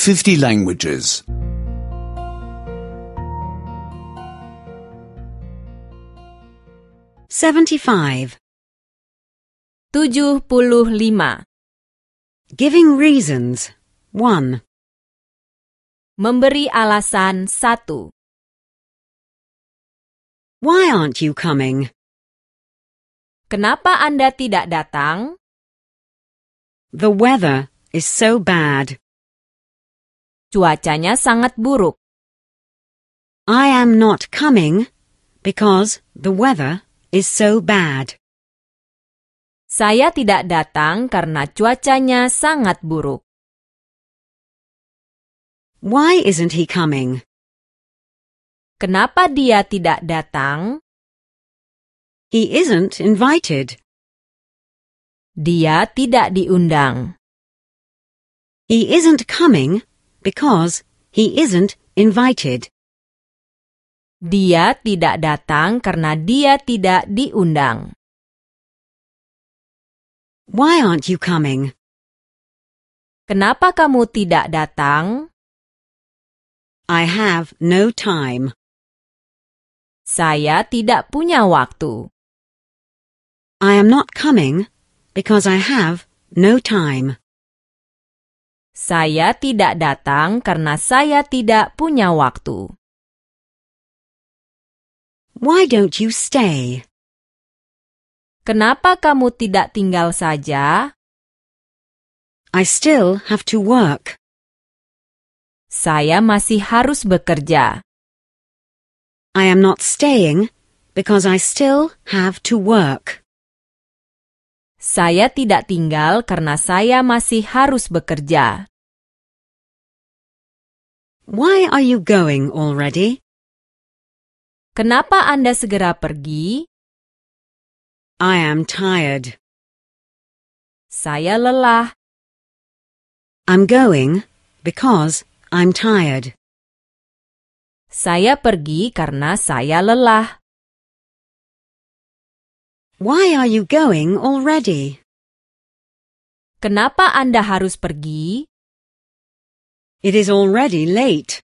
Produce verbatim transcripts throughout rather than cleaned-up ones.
fifty languages. seventy-five. tujuh puluh lima. Giving reasons. one. Memberi alasan satu. Why aren't you coming? Kenapa Anda tidak datang? The weather is so bad. Cuacanya sangat buruk. I am not coming because the weather is so bad. Saya tidak datang karena cuacanya sangat buruk. Why isn't he coming? Kenapa dia tidak datang? He isn't invited. Dia tidak diundang. He isn't coming because he isn't invited. Dia tidak datang karena dia tidak diundang. Why aren't you coming? Kenapa kamu tidak datang? I have no time. Saya tidak punya waktu. I am not coming because I have no time. Saya tidak datang karena saya tidak punya waktu. Why don't you stay? Kenapa kamu tidak tinggal saja? I still have to work. Saya masih harus bekerja. I am not staying because I still have to work. Saya tidak tinggal karena saya masih harus bekerja. Why are you going already? Kenapa Anda segera pergi? I am tired. Saya lelah. I'm going because I'm tired. Saya pergi karena saya lelah. Why are you going already? Kenapa Anda harus pergi? It is already late.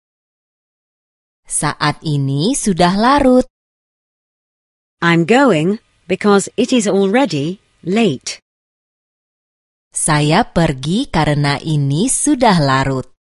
Saat ini sudah larut. I'm going because it is already late. Saya pergi karena ini sudah larut.